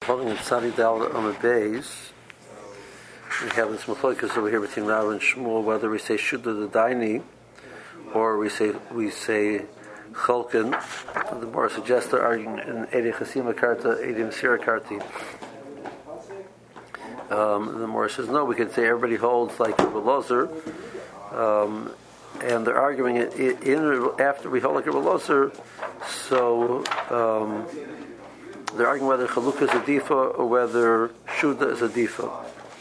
holding in Tzadi Dal on the base. We have this machlokas over here between Rav and Shmuel, whether we say Shuddha the Daini or we say Cholkin. The more suggests they're arguing in Eidei Chasima Karta, Eidei Mesira Karti. The more says no, we could say everybody holds like Rebbe Lozer, and they're arguing it after we hold like Rebbe Lozer. So they're arguing whether Chalukah is a difa or whether Shuddha is a difa.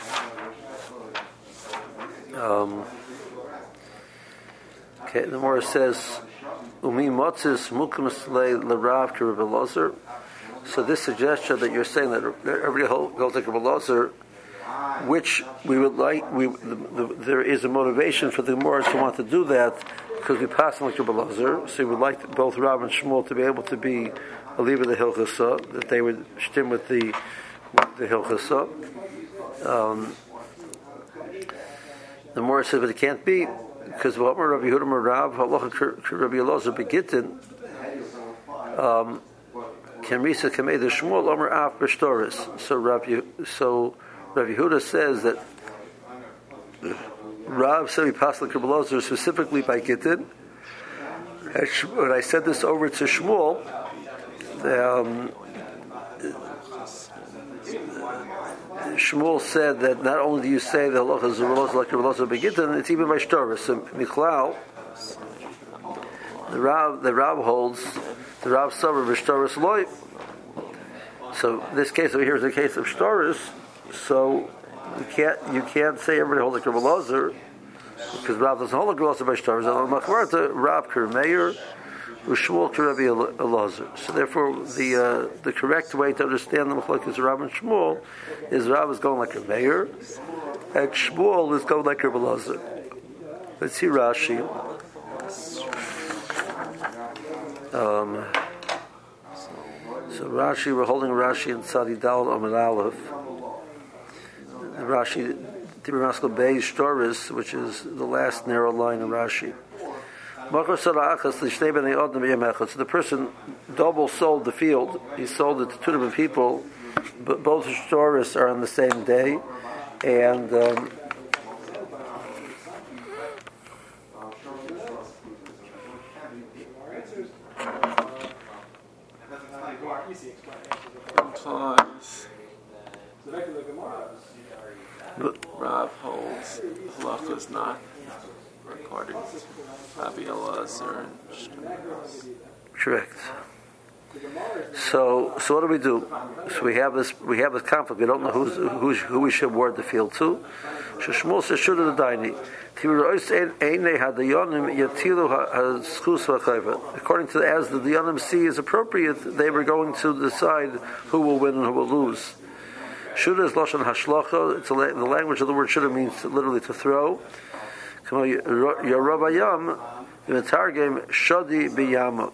Okay, the more says Umi Motzis Mukim Slei Larav Ki Rebbe Lozer. So this suggestion that you're saying that everybody holds like Rebbe Lozer, which we would like, there is a motivation for the Gemara to want to do that because we pass like Rebbe Lozer. So we would like both Rav and Shmuel to be able to be a leaver of the Hilchasa, that they would stim with the Hilchasa. The more says, but it can't be because what Rabbi Yehuda Rav Halacha Rabbi Elazar Begitin Kemrisa Kamei the Shmuel Omer Af B'Shtoris. So Rabbi Yehuda says that Rav said we passed like Rabbi Elazar specifically by Gittin. When I said this over to Shmuel, Shmuel said that not only do you say the halacha is like Rabbi Elazar Begitin, it's even by Shtoris. So Michlal, the Rav holds the Rav Savar B'Shtoris Loi. So this case over here is a case of Shtoris. So you can't say everybody holds like Rabbi Elazar because Rav doesn't hold like Rabbi Elazar by Shtoris. And Machmarta Rav Kermeir Ushmuel Rabbi Elazar. So therefore, the correct way to understand the machlokes Rav and Shmuel is Rav is going like a mayor, and Shmuel is going like Rabbi Elazar. Let's see Rashi. So Rashi, we're holding Rashi in Tzadi Dal Amud Aleph. Rashi, Tibur Maskal Beis Shtoris, which is the last narrow line in Rashi. So the person double sold the field. He sold it to two different people, but both Shtoris are on the same day, and Rav holds halacha is not according to Rabbi Elazar and Shmuel. Correct. So what do we do? So we have this conflict. We don't know who we should award the field to. Shmuel says Shuddha the Daini. According to as the Dayanim see is appropriate, they were going to decide who will win and who will lose. Shuddha is lashon hashlacha. It's the language of the word Shuddha means literally to throw. Yarabayam in the Targum Shadi Biyama.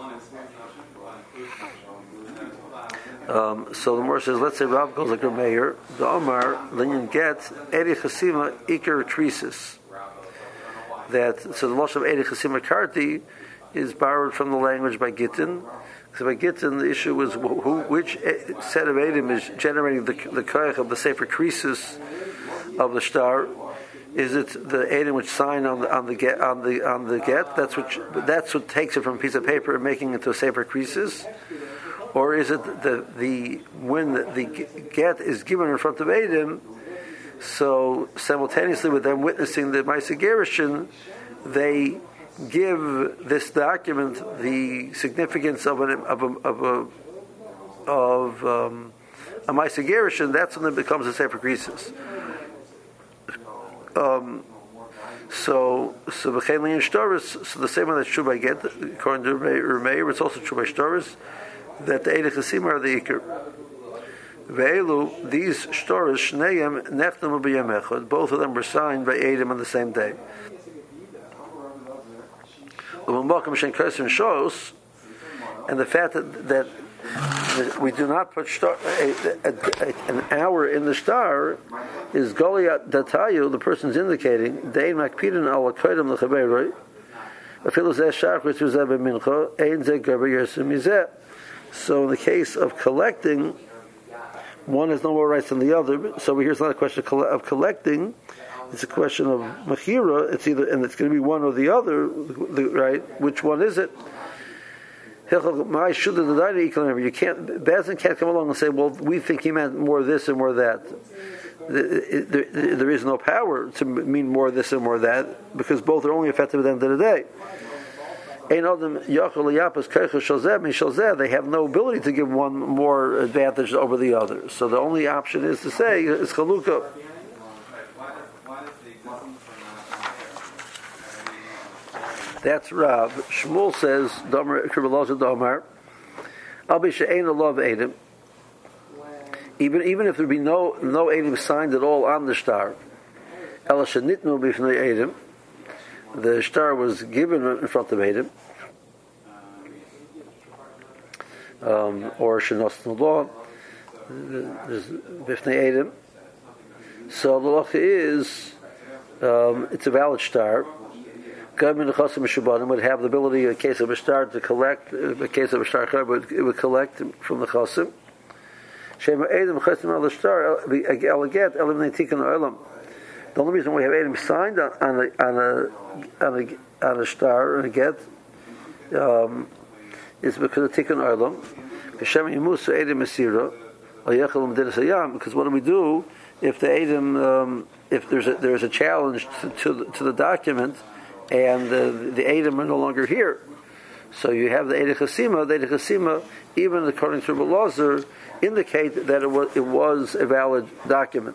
So the Gemara says, let's say Rav goes like a mayor, the Omar, then you get Eidei Chasima Iker Krisis. So the loss of Eidei Chasima Karti is borrowed from the language by Gittin. So by Gittin, the issue was which set of Eidim is generating the koyach of the Sefer Krisis of the star. Is it the Eidim which sign on the get? That's what takes it from a piece of paper and making it to a Sefer Krisis. Or is it when the get is given in front of Eidim, so simultaneously with them witnessing the Ma'aseh Gerushin, they give this document the significance of a Ma'aseh Gerushin. That's when it becomes a Sefer Krisis. So the same way that's true by get, according to Remeir, it's also true by Shtoris, that the Eidei Chasima are the Iker. Ve'elu, these Shtoris, Shneim, Nechtam B'yam Echad, both of them were signed by Eidim on the same day. And the fact that we do not put an hour in the star is Goliath Datayu, the person's indicating, Dein Makpidin al Kodim L'Chaberoi, Afilu Zeh Shachris Uzeh B'Mincha, Ein Zeh Gaber Yosem Mizeh. So in the case of collecting, one has no more rights than the other. So here it's not a question of collecting; it's a question of mechira. It's either, and it's going to be one or the other, right? Which one is it? You can't. Bezdin can't come along and say, "Well, we think he meant more this and more that." There is no power to mean more this and more that, because both are only effective at the end of the day. They have no ability to give one more advantage over the other. So the only option is to say is chalukah. That's Rav. Shmuel says, "Domer Kribbelozah Domer, Al B'She'ein Alav Eidim." Even if there be no Eidim signed at all on the shtar, Ela Shenitnu B'Fnei Eidim, the shtar was given in front of Eidim, or Shenosnu Law, B'Fnei Eidim. So the law is, it's a valid shtar. Government of Chasim Shabbanim would have the ability, in a case of a shtar, to collect. In a case of a shtar, it would collect from the Chasim. Shema Eidim Chasim al shtar Elaget Elim Netikan Olam. The only reason we have Eidim signed on a shtar and a get is because of Tikkun Olam. Hashem Yimusa Eidim Mesira Ayechem Dinas Hayam. Because what do we do if the Eidim, if there's a challenge to the document? And the Eidim are no longer here. So you have the Eidei Chasima. The Eidei Chasima, even according to Rebbe Lozer, indicate that it was a valid document.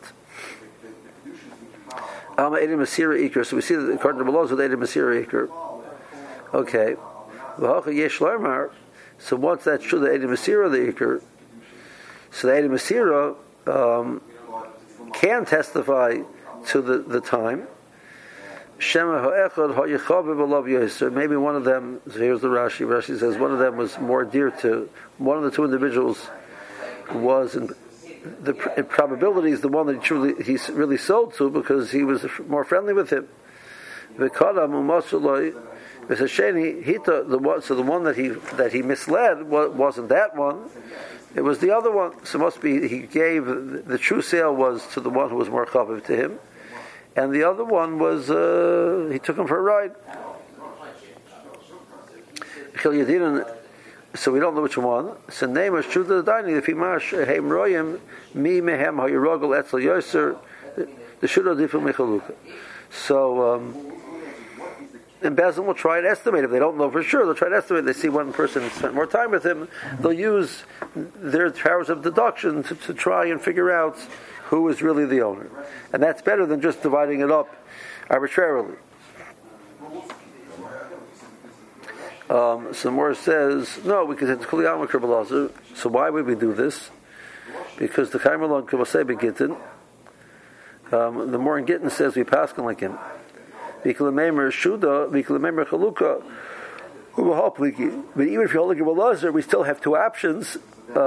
Alma Eidei Masira Iker. So we see that according to Rebbe Lozer, the Eidei Masira Iker. Okay. V'hocha Yesh Larmar. So once that's true, the Eidei Masira the Iker. So the Eidei Masira can testify to the time. Shema ha'echad ha'yichav b'lav yoser. Maybe one of them. So here's the Rashi. Rashi says one of them was more dear to one of the two individuals. Was in probability is the one that he really sold to because he was more friendly with him. V'kadam u'masuloi v'sasheni hita the one. So the one that he misled wasn't that one. It was the other one. So it must be he gave the true sale was to the one who was more chaviv to him. And the other one was, he took him for a ride. So we don't know which one. So name is true to the dining. If Imash Heim Royim, Mi Mehem Hayirogel Etzel Yoser, the Shudo Diffil Mechaluka. So, and Bezdin will try and estimate. If they don't know for sure, they'll try to estimate. They see one person spent more time with him. They'll use their powers of deduction to try and figure out who is really the owner. And that's better than just dividing it up arbitrarily. So Moore says, no, because it's Kuliyama Kribbelazah. So why would we do this? Because the Kaimalon Kibbasei Begittin, the more in Gittin says we paskin like him. Vikalamemer Shuda, Vikalamemer Chaluka, but even if you hold like Kribbelazah, we still have two options.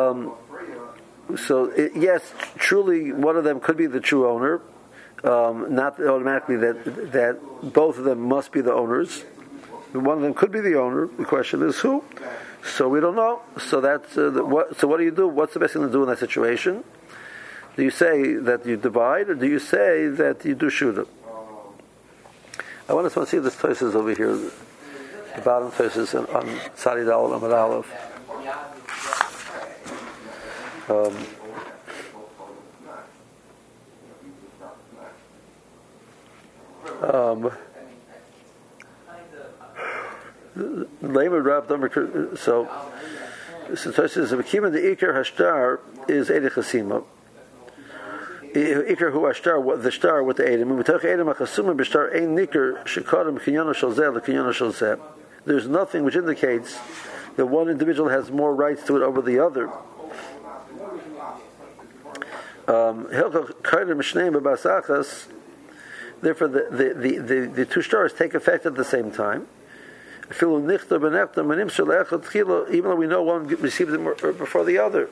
Yes, truly, one of them could be the true owner. Not automatically that both of them must be the owners. One of them could be the owner. The question is who. So we don't know. So that's what. So what do you do? What's the best thing to do in that situation? Do you say that you divide, or do you say that you do shuda? I want to see this Tosfos over here, the bottom Tosfos on Tzadi Daled Amud Aleph. So Tosfos says the Ikar Hashtar is Eidei Chasima. Ikar hu Hashtar, the shtar with the Eidim. There's nothing which indicates that one individual has more rights to it over the other. Therefore, the two stars take effect at the same time. Even though we know one received them before the other.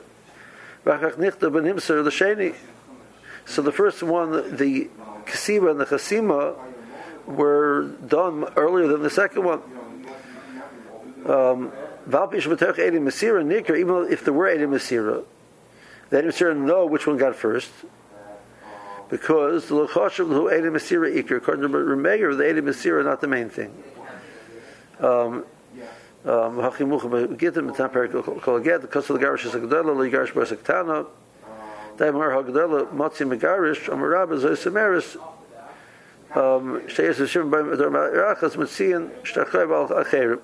So the first one, the Kasiba and the Chasima, were done earlier than the second one. Even if there were Eidim Masira, The Edim Mesira know which one got first, because the L'choshev who Edim Mesira Iker, according to Remeir, the Edim Mesira not the main thing. Hachimucha Gitim Tampar Kol Get, because of the Garish is a Gedela, Ligarish Basaktana, Daimar Hagdela, Matzi Megarish, Amarab, Zoisemeris, Shteyes Shim by Rachas Matzian, Shtachayv al Acherim.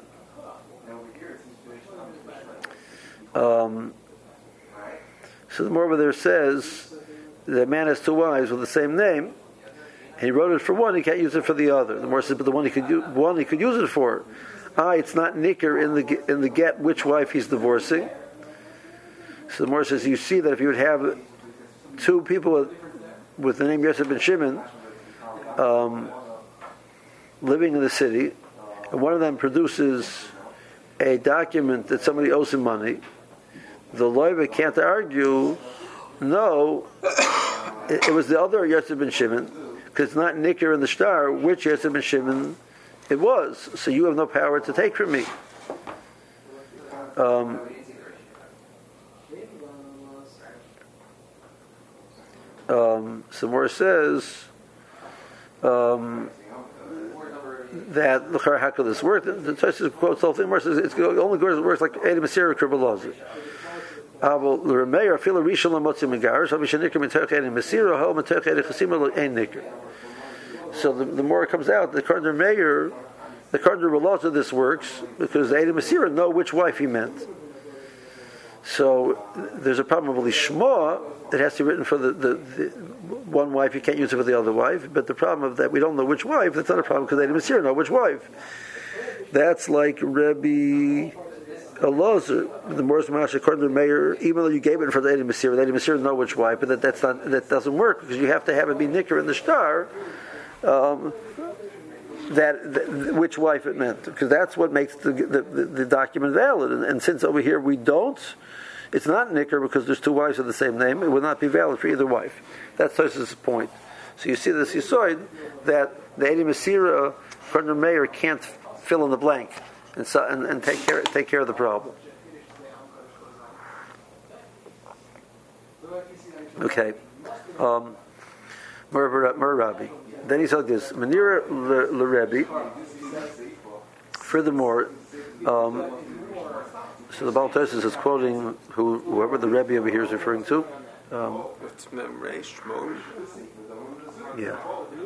So the Morva there says the man has two wives with the same name, and he wrote it for one, he can't use it for the other. The Morva says, but the one he could use it for. It's not nicker in the get which wife he's divorcing. So the Morva says, you see that if you would have two people with the name Yosef ben Shimon living in the city, and one of them produces a document that somebody owes him money, the loiva can't argue, no, it was the other Yosef ben Shimon, because it's not nicker in the star which Yosef ben Shimon it was, so you have no power to take from me. Samora says that the how could this work? The Tosfos quotes the whole thing. Says it's only works like Edim Mesira Kribbelazir. Aval l'Remeir fila rishon l'motzi megarish. Havi shenikar mitoch Edim Mesira. Ho mitoch Edim Chasima ein nikar. So the more it comes out, the Karner Meir, the Karner Relata, this works because the Edim Mesira know which wife he meant. So there's a problem with Lishma. It has to be written for the one wife. You can't use it for the other wife. But the problem of that we don't know which wife. That's not a problem because they didn't know which wife. That's like Rebbe Elazar, the Morris Mash, according to the mayor. Even though you gave it for the Edim Mesira, the Edim Mesira know which wife, but that doesn't work because you have to have it be nicker in the star. Which wife it meant, because that's what makes the document valid. And since over here we don't, it's not nicker because there's two wives of the same name. It would not be valid for either wife. That's Tosfos' point. So you see this yisoid that the Edim Mesira, Karner Meir, can't fill in the blank and take care of the problem. Okay. Murabi. Then he said this, Manira l'Rebbe. Furthermore, so the Baal Tosfos is quoting whoever the Rebbe over here is referring to. Yeah.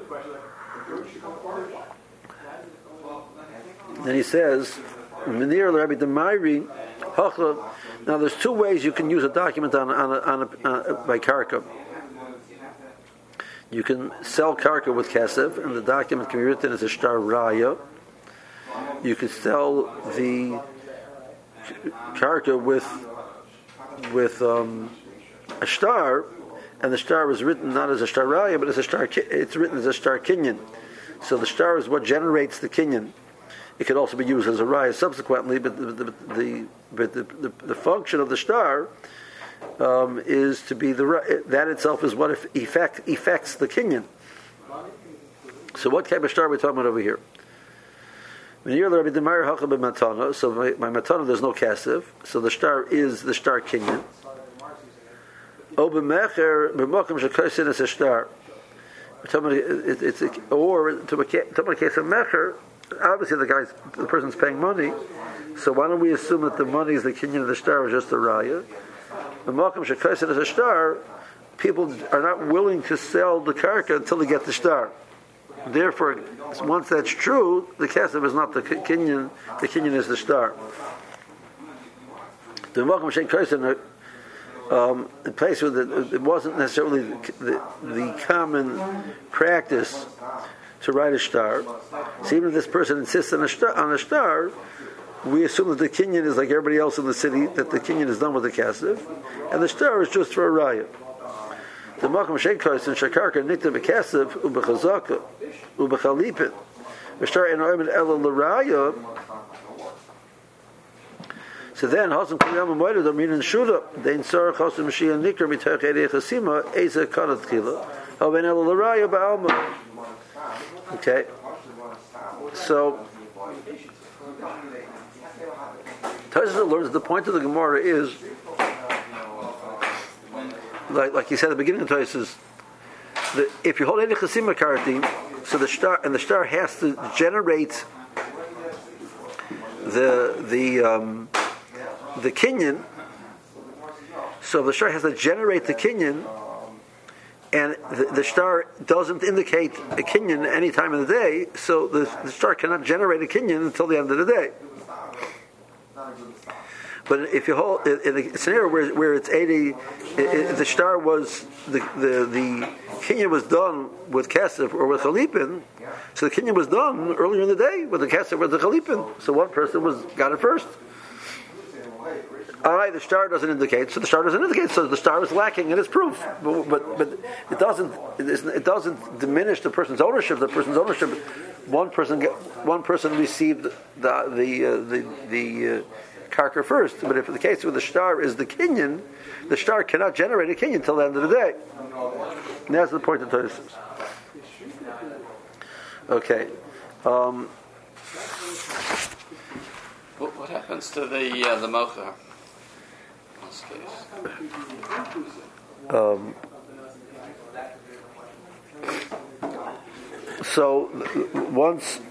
Then he says, Manira l'Rebbe d'Mayri Hachla. Now there's two ways you can use a document on by karka. You can sell karka with kesef, and the document can be written as a shtar raya. You can sell the karka with a shtar, and the shtar was written not as a shtar raya, but as a shtar. It's written as a shtar kinyan. So the shtar is what generates the kinyan. It could also be used as a raya subsequently, but the function of the shtar is to be that itself is what affects the kinyan. So what type of shtar are we talking about over here? So my matana there's no kasef, so the shtar is the shtar kinyan. Or to a case of mecher, obviously the person's paying money, so why don't we assume that the money is the kinyan of the shtar is just the raya? The Malcolm Shekaisid as a shtar, people are not willing to sell the karka until they get the shtar. Therefore, once that's true, the kesef is not the kinyan is the shtar. The Malcolm Shekaisid, in place where it wasn't necessarily the common practice to write a shtar, so even if this person insists on a shtar, we assume that the kinyan is like everybody else in the city, that the kinyan is done with the kasef, and the shtar is just for a raya. The makam sheikos and shakarka nikta bekasef ubechazaka ubechalipin v'shtar en oimed ela l'raya. So then hasam kiyam amoyed amin and shuda dein sar chasam mashiach nikar mitoch edei chasima eza kanat chila haven ela l'raya ba'alma. Okay, so Tosfos learns the point of the Gemara is like you said at the beginning of the Tosfos, if you hold any chasima karti, so the star has to generate the kinyan. So the star has to generate the kinyan, and the star doesn't indicate a kinyan any time of the day, so the star cannot generate a kinyan until the end of the day. But if you hold in a scenario where it's 80, the star was the kinyan was done with kesef or with chalipin, so the kinyan was done earlier in the day with the kesef or the chalipin. So one person got it first. All right, the star doesn't indicate, so the star doesn't indicate, so the star is lacking in its proof. But it doesn't diminish the person's ownership. The person's ownership, one person received the karka first. But if the case where the star is the kinyan, the star cannot generate a kinyan until the end of the day. And that's the point of Tosfos. Okay. What happens to the mocha? So once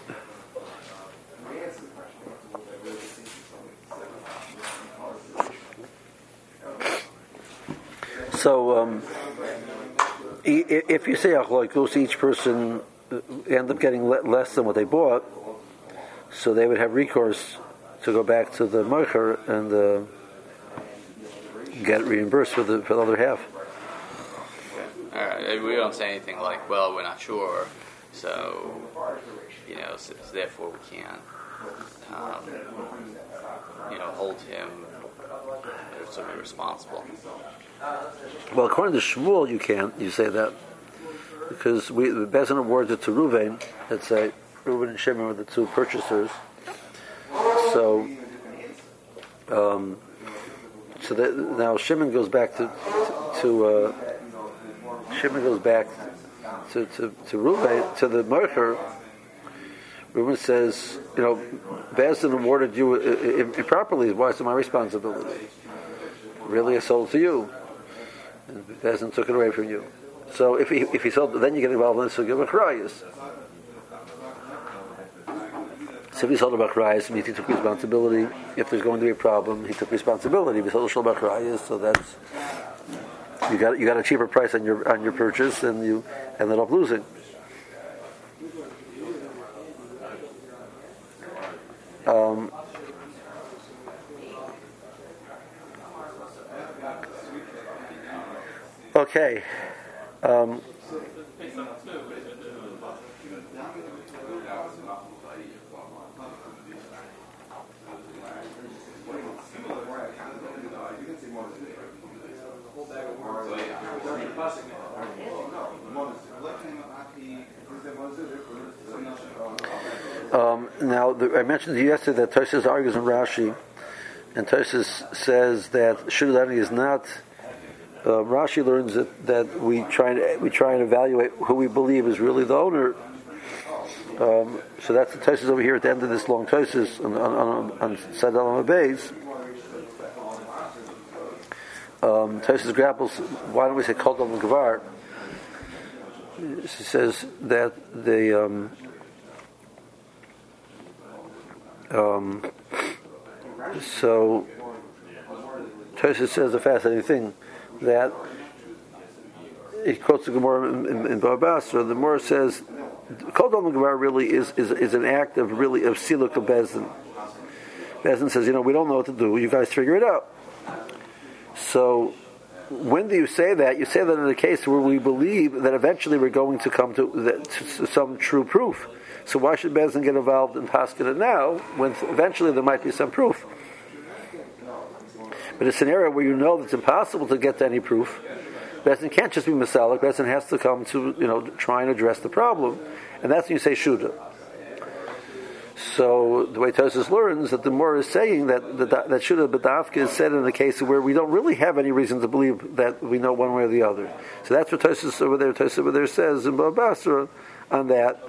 if you say achloikus, each person end up getting less than what they bought, so they would have recourse to go back to the mocher and get reimbursed for the other half. All right, we don't say anything like, "Well, we're not sure, so so therefore we can't, hold him to be responsible." Well, according to Shmuel, you can't. You say that because the Bezin awarded it to Ruvain. Let's say Reuben and Shimon were the two purchasers. So now Shimon goes back to Reuven, to the Mercher. Reuven says, Bezdin awarded you improperly. Why is it my responsibility? Really, I sold it to you, and Bezdin took it away from you. So if he sold, then you get involved in this sugya of achrayus. So if he sold a bachrayus, means he took responsibility. If there's going to be a problem, he took responsibility. If he sold a bachrayus, so that's you got a cheaper price on your purchase, and you ended up losing. Okay. Now, I mentioned to you yesterday that Tosfos argues in Rashi, and Tosfos says that Shulani is not. Rashi learns that we try and evaluate who we believe is really the owner. So that's the Tosfos over here at the end of this long Tosfos on Sadal Beis. Tosfos grapples. Why don't we say Kol Dom Gvar? She says that the so Tosfos says a fascinating thing that it quotes the Gemara in Bava Basra. The Gemara says Kol Dom Gvar really is an act of siluk of Bezdin. Bezdin says, we don't know what to do. You guys figure it out. So when do you say that? You say that in a case where we believe that eventually we're going to come to some true proof. So why should Bezdin get involved in Paskin it now when eventually there might be some proof? But a scenario where you know that it's impossible to get to any proof, Bezdin can't just be Masalik. Bezdin has to come to try and address the problem, and that's when you say Shuda. So the way Tosfos learns that the Mor is saying that Shuda B'dafka is said in a case where we don't really have any reason to believe that we know one way or the other. So that's what Tosfos over there says in Bava Basra on that.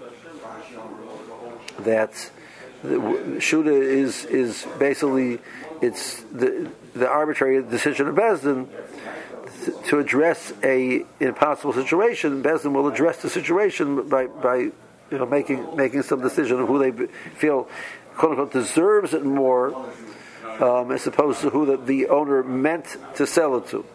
That Shuda is basically it's the arbitrary decision of Bezdin to address a impossible situation. Bezdin will address the situation by making some decision of who they feel quote unquote deserves it more, as opposed to who the owner meant to sell it to.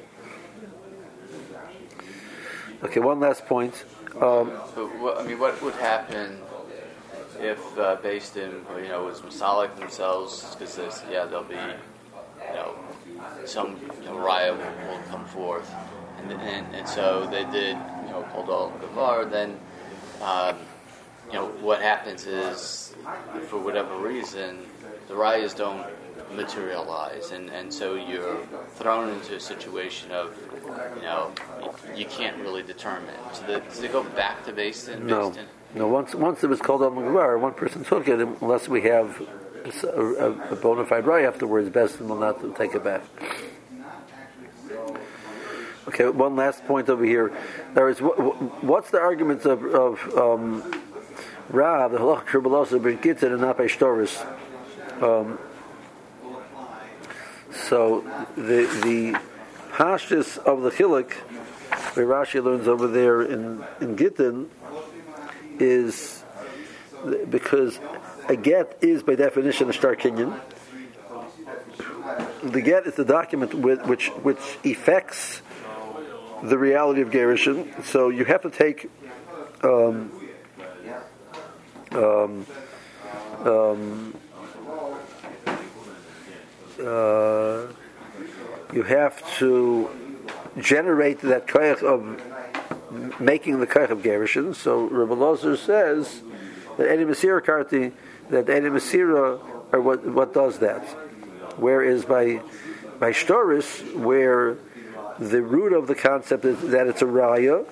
Okay, one last point. What would happen if based in was Masalik themselves? Because there'll be some raya will come forth, and so they did pulled all the bar. Then what happens is, for whatever reason, the rayas don't materialize, and so you're thrown into a situation of you can't really determine. So does it go back to Basin? No. Once it was called on Magvar, one person took it, unless we have a bona fide raya afterwards, Basin will not take it back. Okay, one last point over here. There is what's the argument of Rav, the halach kribbalosa b'gittin and not by shtoris. So the pashtus of the chiluk, where Rashi learns over there in Gittin, is because a get is by definition a shtar kinyan. The get is the document which effects the reality of gerushin. So you have to take you have to generate that koyach of making the koyach of gerushin. So Rabbi Lozer says that Edi Masira Karti, that Edi Masira are what does that. Whereas by Shtoris, where the root of the concept is that it's a raya,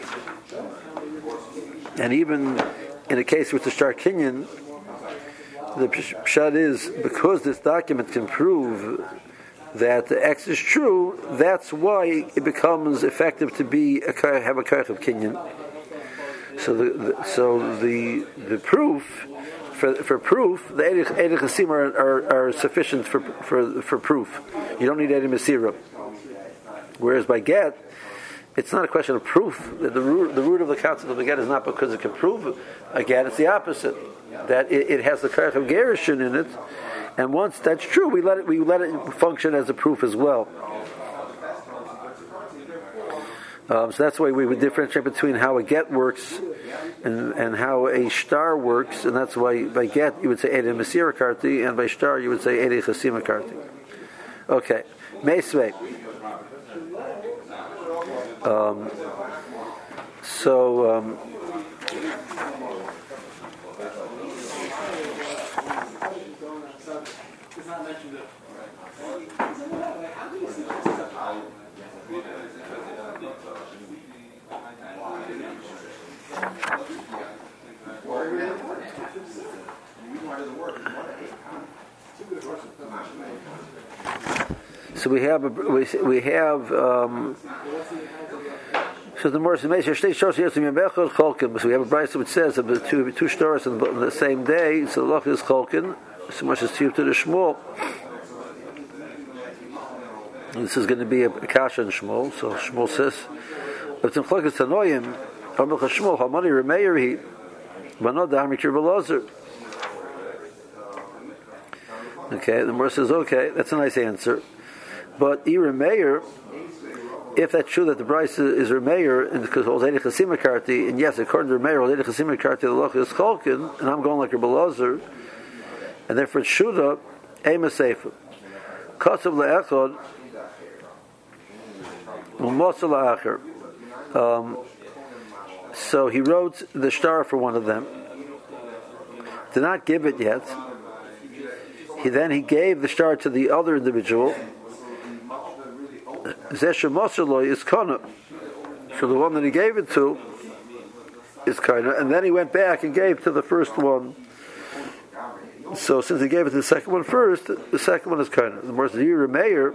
and even in a case with the Shtar Kinyan, the pshat is because this document can prove that the X is true, that's why it becomes effective to have a koyach of kinyan. So the proof for proof, the Eidei Chasim are sufficient for proof. You don't need Eidei Masira. Whereas by get, it's not a question of proof. The root of the concept of the get is not because it can prove a get. It's the opposite. That it has the koyach of gerushin in it, and once that's true, we let it function as a proof as well. So that's why we would differentiate between how a get works and how a shtar works, and that's why by get you would say Eidei Masira Karti, and by shtar you would say Eidei Chasima Karti. Okay, Meisvei. So we have so the more so we have a brayso which says that the two stars on the same day, so the loch is cholkin, so much as to the Shmuel. This is going to be a kasha in Shmuel. So Shmuel says, "If the cholk is tanoyim, Amel Shmuel Hamani Remeir Vanod Hamikir Belozer." Okay, the Gemara says, "Okay, that's a nice answer." But Remeir, if that's true that the Bryce is Remeir, and because holds Eidei Chasima Karti, and yes, according to Remeir, holds Eidei Chasima Karti, the loch is cholkin, and I'm going like a Belozer, and therefore it's Shuda, Ema Seifa. Kasav le'echad, u'mosel la'acher. So he wrote the shtar for one of them, did not give it yet. He gave the shtar to the other individual. Zesha Mosaloi is Kana. So the one that he gave it to is Kana, and then he went back and gave to the first one. So since he gave it to the second one first, the second one is Kana. The more Zira Meir,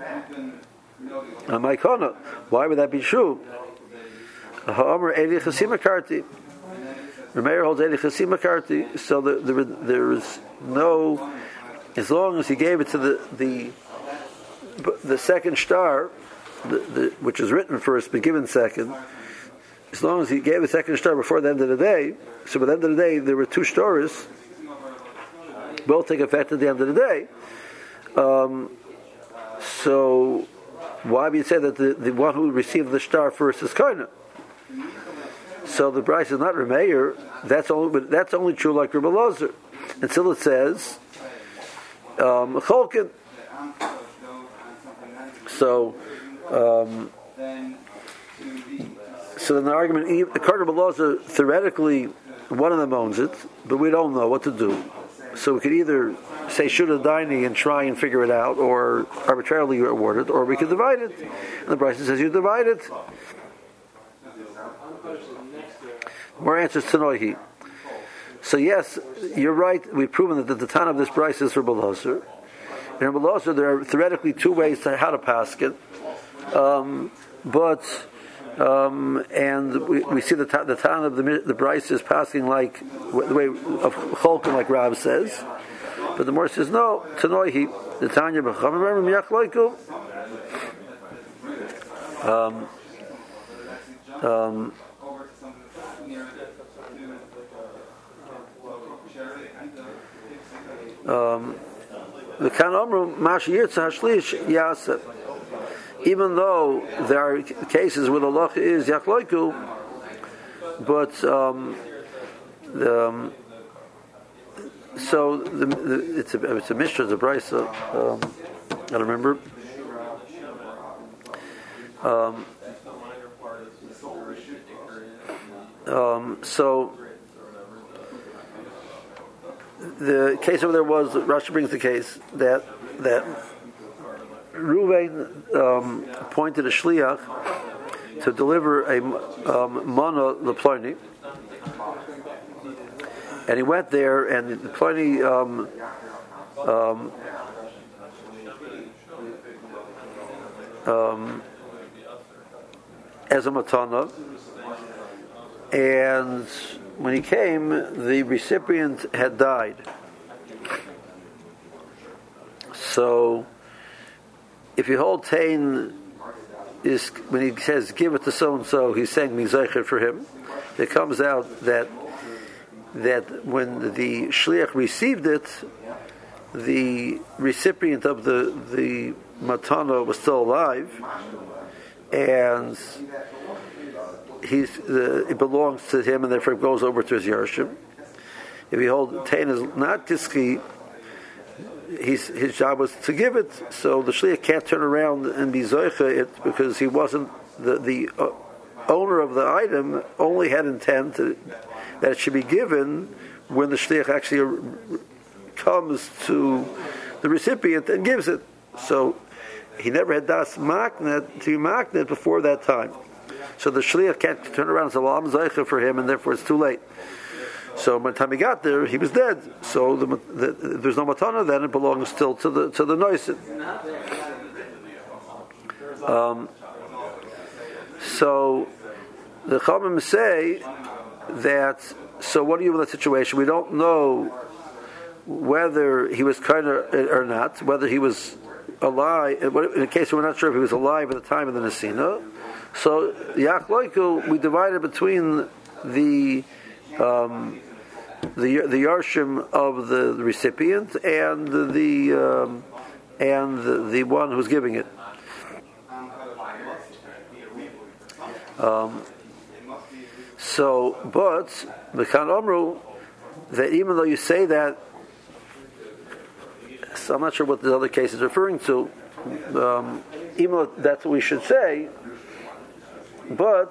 my Kana. Why would that be true? Ha'amr Eidei Chasima Karti. Remeir holds Eidei Chasima Karti, so there is no as long as he gave it to the second star, which is written first but given second, as long as he gave the second star before the end of the day, so by the end of the day there were two stars, both take effect at the end of the day. So why would you say that the one who received the star first is Koina? So the price is not Remeir. That's only true like Rebbe Lozer. Until it says Cholkin. So then the argument, the Rebbe Lozer, theoretically one of them owns it, but we don't know what to do. So we could either say Shuda Daini and try and figure it out, or arbitrarily award it, or we could divide it. And the Brisa says you divide it. More answers to Noihi. So yes, you're right. We've proven that the Tana of this Brisa is for Rebbe Lozer. In Rebbe Lozer, there are theoretically two ways to how to pass it, and we see the Tana of the Brisa is passing like the way of Cholkin, like Rav says. But the Mor says no. Tanoihi, the Tanya b'Chamim Yachloiku. The Kanomru Mashi Yirtzah Hashlish Yaseh. Even though there are cases where the loch is Yachloiku, but it's a mishra, it's a brisa. I don't remember. So the case over there was, Rashi brings the case that Ruvain appointed a shliach to deliver a mana leploni, and he went there, and the Pliny as a matana, and when he came, the recipient had died. So, if you hold Tain is when he says give it to so and so, he's saying mizaycher for him. It comes out that when the shliach received it, the recipient of the matana was still alive, and it belongs to him, and therefore it goes over to his yarshim. If you hold Tain is not tiski, his job was to give it, so the shliach can't turn around and be zoicha it because he wasn't the owner of the item. Only had intent that it should be given when the shliach actually comes to the recipient and gives it. So he never had das maknet to maknet before that time. So the shliach can't turn around and say, "Well, I'm zoicha for him," and therefore it's too late. So by the time he got there, he was dead. So there's no matana. Then it belongs still to the noisin. So the Chachamim say that. So what do you do in that situation? We don't know whether he was kind or not. Whether he was alive. In the case we're not sure if he was alive at the time of the Nesina. So Yachloiku, we divided between the yarshim of the recipient and the one who's giving it. But the Kan Omru, that even though you say that, so I'm not sure what the other case is referring to. Even though that's what we should say. But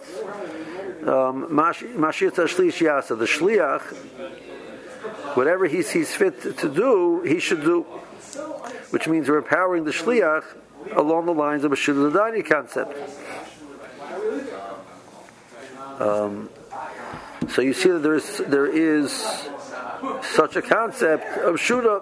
Mashir Tashlish Yasa, the Shliach, whatever he sees fit to do, he should do, which means we're empowering the Shliach along the lines of a Shudah Daini concept. So you see that there is such a concept of Shudah.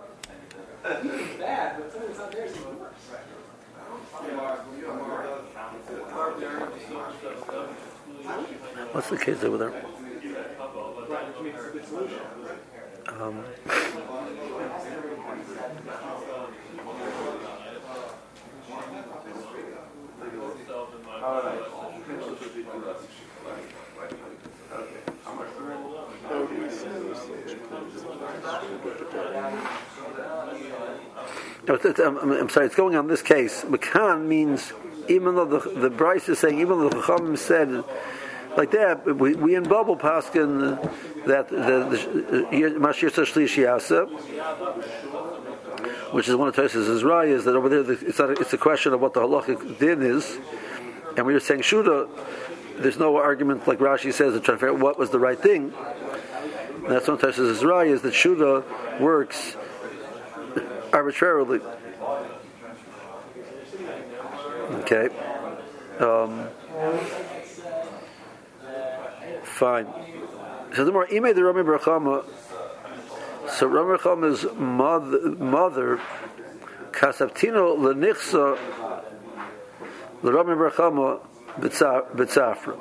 What's the case over there? I'm sorry, it's going on this case. Makan means, even though the Bryce is saying, even though the Chachamim said like that, we in Bubble Paskin that the Mashir Shlish Yasa, which is one of Tosas Israel, is that over there it's a question of what the halachic din is, and we were saying Shuda, there's no argument like Rashi says to try to figure out what was the right thing. And that's one of Tosas Israel is that Shuda works arbitrarily. Okay. Fine. So the more Imei the Rami Barachama. So Rami Barachama's mother Kasabtino Lenichsa the Rami Barachama B'tzafra.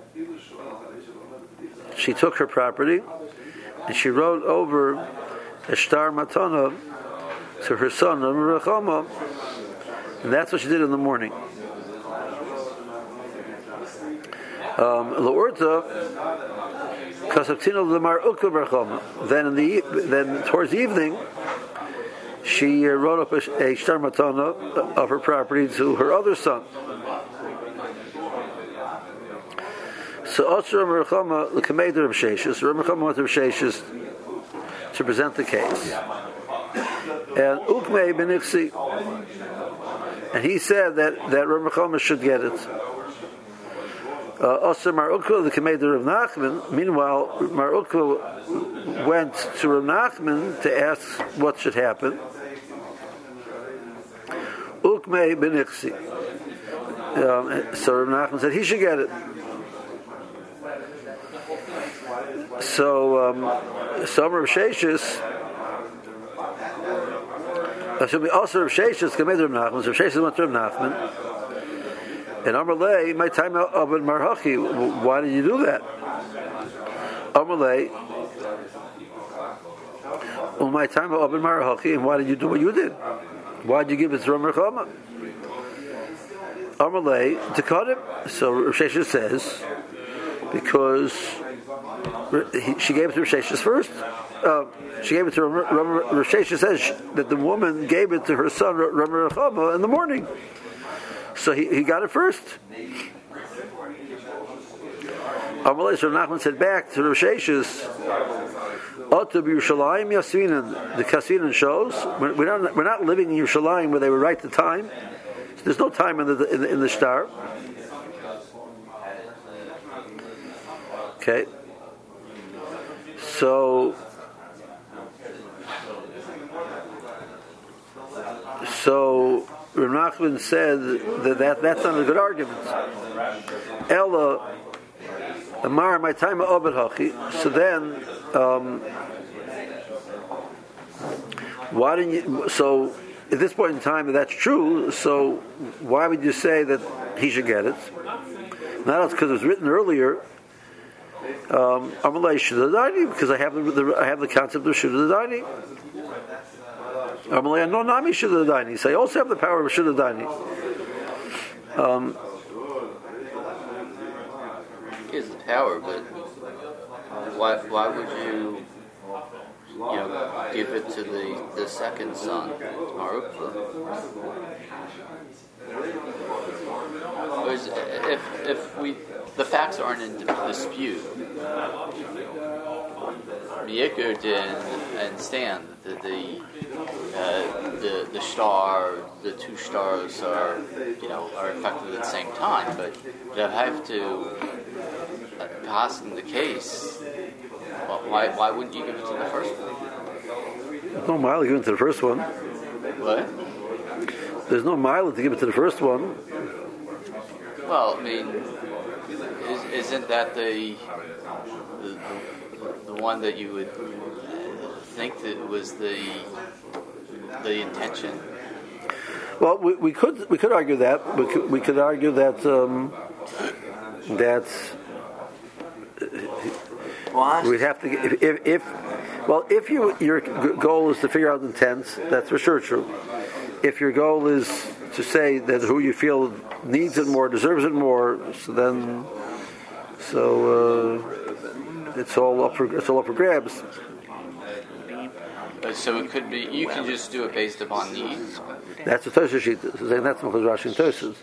She took her property and she wrote over a star matana to her son Rami Barachama, and that's what she did in the morning. L'orta kasabtino l'mar ukva barachama. Then towards the evening, she wrote up a shtar matana of her property to her other son. So Otzar Rami Barachama l'kamei Rav Sheshes. Rami Barachama went to Rav Sheshes to present the case, and ukmei benichsi, and he said that Rami Barachama should get it. Also, Mar Ukva, the Kameder of Nachman. Meanwhile, Mar Ukva went to Rav Nachman to ask what should happen. Ukmei benichsi. So Rav Nachman said he should get it. So Rav Sheshes. Also Rav Sheshes Kameder of Nachman. So Rav Sheshes went to Rav Nachman. And Amalei, my time of in Marhachi, why did you do that? Amalei, my time of in Marhachi, and why did you do what you did? Why did you give it to Rami Barachama? Amalei, to cut him. So Rav Sheshes says, because she gave it to Rav Sheshes first. She gave it to Rav Sheshes says that the woman gave it to her son Rami Barachama in the morning. So he got it first. Amalei, so Nachman said back to Rav Sheshes, Otu b'Yerushalayim Yasvinan. The Kasvinan shows we're not living in Yerushalayim where they would write the time. So there's no time in the star. Okay. So Rav Nachman said that's not a good argument. Ella Amar my time of Obed Hachi. So then, why didn't you? So at this point in time, if that's true, so why would you say that he should get it? Not else because it was written earlier. Amalei Shudadani, because I have the concept of Shudadani. Amalei no nami Shudadani. So I also have the power of Shudadani. Is the power, but why would you give it to the second son, Marukva? If the facts aren't in dispute, Yikr and Stan, the star, the two stars are affected at the same time, but you have to pass in the case. Why wouldn't you give it to the first one? There's no mile to give it to the first one. What? There's no mile to give it to the first one. Well, I mean, isn't that the one that you would think that was the intention? Well, we could argue that. We could argue that we'd have to if Well, if your goal is to figure out intents, that's for sure true. If your goal is to say that who you feel needs it more, deserves it more, it's all up for grabs. So it could be you can just do it based upon needs. That's what Tosha sheet is. And that's what Rashi and Tosha.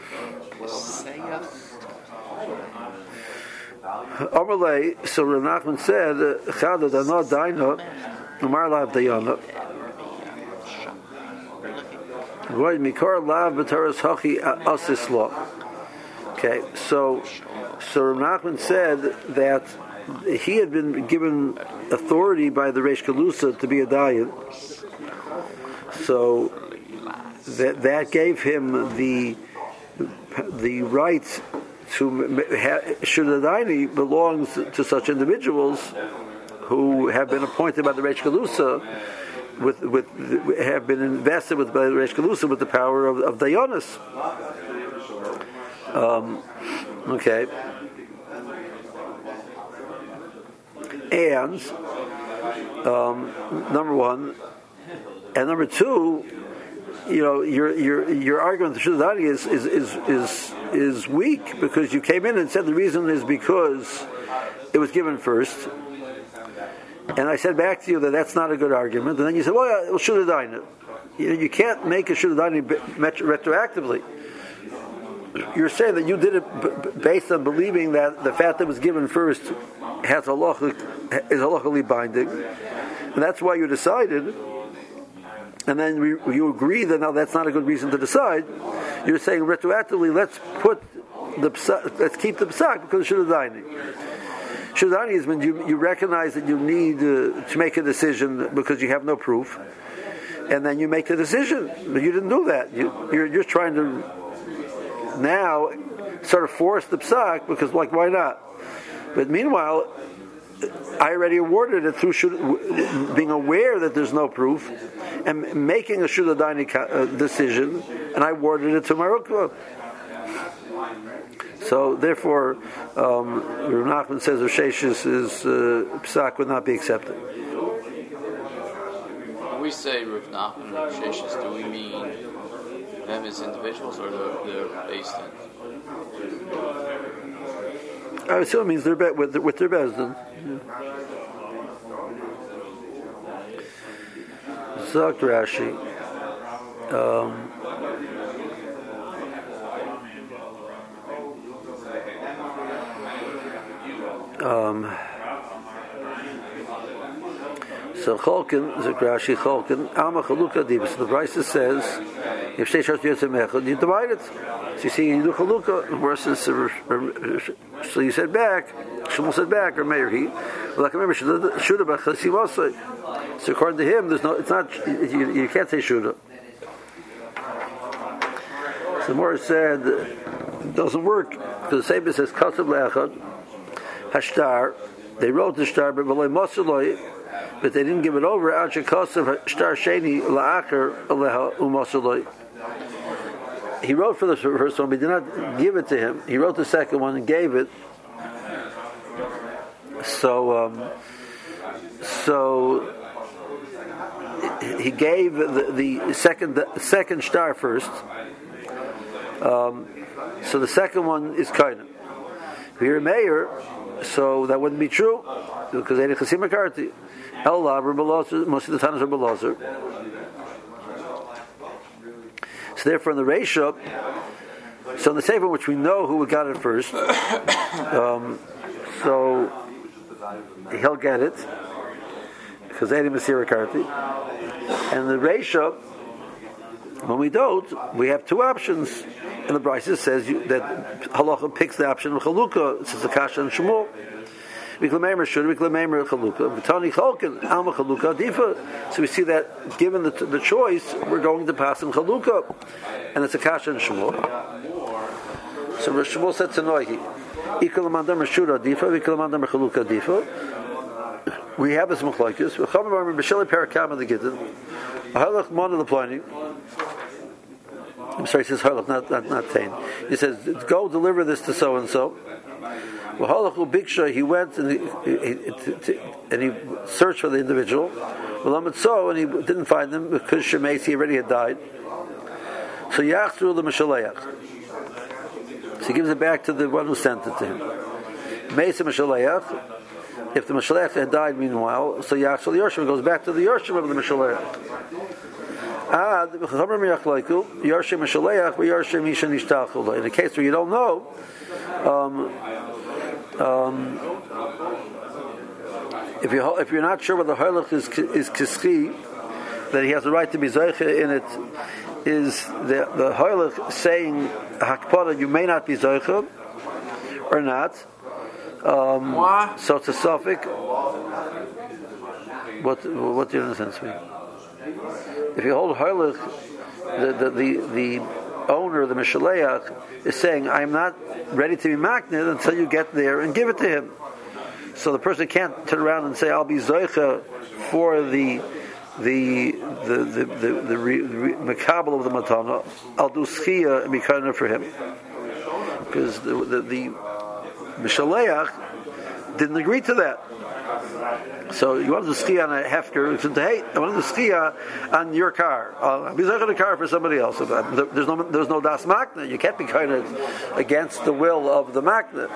Amalei, so Rav Nachman said, Chada Dana Daina, Umar Lav Dayana. Right, Mikor Lav B'Taras Hachi Asis Law. Okay, so Rav Nachman said that he had been given authority by the Reish Galusa to be a dayan. So that gave him the right to should a daini belongs to such individuals who have been appointed by the Reish Galusa have been invested with by the Reish Galusa with the power of dayanis. Okay. And number one, and number two, your argument to Shudadani is weak because you came in and said the reason is because it was given first, and I said back to you that that's not a good argument, and then you said, well, Shudadani. You can't make a Shudadani retroactively. You're saying that you did it based on believing that the fact that it was given first is halachically binding, and that's why you decided. And then you agree that now that's not a good reason to decide. You're saying retroactively, let's keep the psak because of Shudadani. Shudadani is when you recognize that you need to make a decision because you have no proof, and then you make the decision. But you didn't do that. You're just trying to now sort of force the psak because, why not? But meanwhile, I already awarded it through being aware that there's no proof and making a Shudadani decision, and I awarded it to my Rukva. So therefore, Rav Nachman says Risheshis is psak would not be accepted. When we say Rav Nachman and Risheshis, do we mean them as individuals or they're based in? I assume it means they're with their bezdin. Zok Rashi. So Cholkin, Zok Rashi, Cholkin, Alma Chalukah Dibas. The Brisa says, if Shtei Shos Yotzei Mechad, you divide it. So you see, you do Chalukah versus. So you said back. Shmuel said back, or Meir he. Well, I can remember Shuda B'Chasim. So according to him, there's no. It's not. You can't say Shuda. So Morris said it doesn't work because the Sefer says Kasav Le'achad Hashtar. They wrote the shtar, but V'loi Mosuloi. But they didn't give it over. Al Shekasav Shtar Sheni La'acher Aleha Umosuloi. He wrote for the first one, but he did not give it to him. He wrote the second one and gave it. So he gave the second star first. So the second one is Kaina. Here Meir, so that wouldn't be true because they didn't Chasim McCarthy. Allah Rabbalazar, most of the Tanas Rabbalazar. So therefore, in the Reisha, so in the Sefer, which we know who got it first, so he'll get it because they didn't Masira Karti. And the Reisha, when we don't, we have two options. And the Brisa says that Halacha picks the option of Chalukah. It's a Kasha and Shmuel. Viklamemer should, Viklamemer Chalukah. V'tani Chalkin, Alma Chalukah Difa. So we see that given the choice, we're going to pass in Chalukah. And it's a Kasha and Shmuel. So Shmuel said to Noihi, Ikalamandam Rashura Difa, Vikalamandam Chalukah Difa. We have this Machlokes. V'chamar B'sheli Parakam of the Gittin. Halach Mon of the Pliny. I'm sorry, he says Halach, not Tain. He says, go deliver this to so and so. He went and he searched for the individual. And he didn't find him because Shemesi he already had died. So Yachzru l'Meshaleach. So he gives it back to the one who sent it to him. Meisa Meshaleach. If the Meshaleach had died meanwhile, so Yachzru l'Yorshim goes back to the Yorshim of the Meshaleach. In a case where you don't know, if you're not sure whether the Hailach is Kischi, that he has the right to be Zoiche in it, is the Hailach saying Hakpada, you may not be Zoiche, or not. So it's a suffix. What do you understand? If you hold Hailach, the owner, the Meshaleach, is saying, I'm not ready to be Maknid until you get there and give it to him. So the person can't turn around and say, I'll be Zoicha for the Makabel of the Matana. I'll do Schia and be kind for him. Because the Meshaleach didn't agree to that. So you want to ski on a hefker? He said, "Hey, I want to ski on your car. I'll be on a car for somebody else." There's no das makna. You can't be kind of against the will of the makna.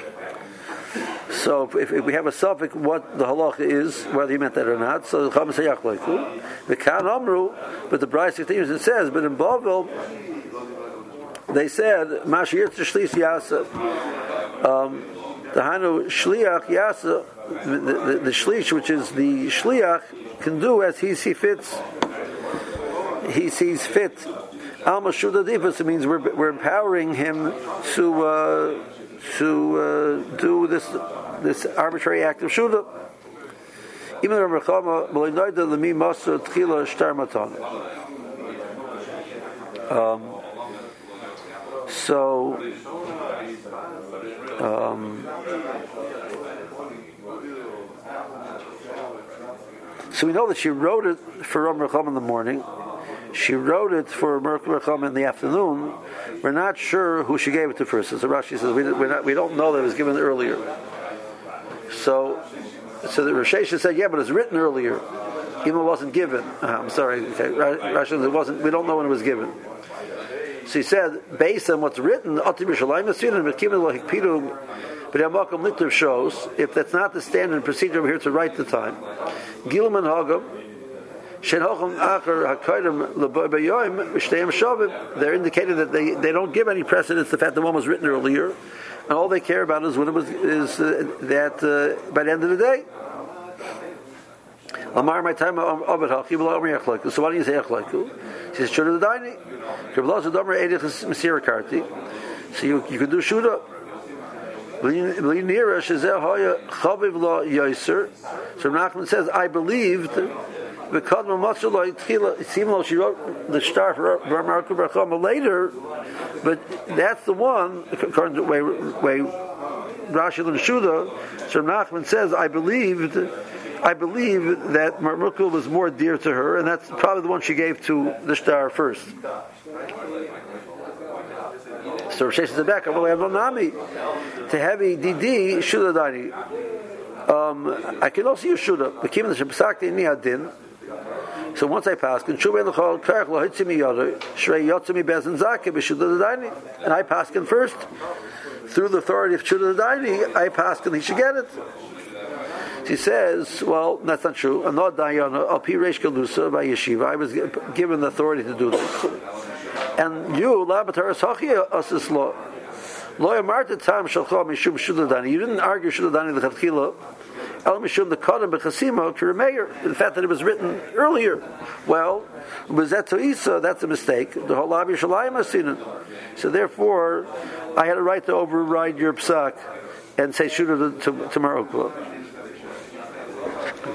So if we have a suffix, what the halacha is, whether he meant that or not. So the Chama Sayach the Kan Amru, but the Brayos continues. It says, but in Bavel, they said, "Mashir Tishlis Yasef." The Hanu Shliach Yasa, the Shlish, which is the Shliach, can do as he sees fit. He sees fit. Alma Shuda Difas, it means we're empowering him to do this arbitrary act of Shuda. Even the Rechama B'Leinoida Lemi Masa Tchila Shtar Matan. So we know that she wrote it for Ram Recham in the morning. She wrote it for Recham in the afternoon. We're not sure who she gave it to first. So Rashi says we don't know that it was given earlier. So the Rosh said, yeah, but it's written earlier, even it wasn't given. I'm sorry. Okay. Rashi says it wasn't. We don't know when it was given. So he said, based on what's written, but Yamakam Litter shows, if that's not the standard procedure over here to write the time, Gilman Hagam, they're indicated that they don't give any precedence to the fact the one was written earlier, and all they care about is when it was that by the end of the day. Amar my time of it. So why do you say Echlaiku? He says Shuda the Daini. So you could do Shuda. So Nachman says, I believed the Kadma Matzalai even though she wrote the star for Marku Barachama later, but that's the one, according to the way Rashi and Shuda, so Nachman says, I believe that Marmukul was more dear to her, and that's probably the one she gave to the star first. So Rashi says back, I have no nami to heavy DD Shuda Dani. I can also use Shuda, but keeping the Shabsakti in Nihadin. So once I pass, and I pass him first through the authority of Shuda Daini. I pass him; he should get it. She says, "Well, that's not true. I'm not Dayana. Al Pi Reish Galusa by Yeshiva. I was given the authority to do this, and you, Labataras Hachia, Asis Law, Lawyer Marta Tam Shalchah Mishum Shuda Daini. You didn't argue Shuda Daini the Chatchila." The fact that it was written earlier. Well, that's a mistake. The whole Labi Shalayim has seen it. So therefore, I had a right to override your psak and say shoot it to Morocco.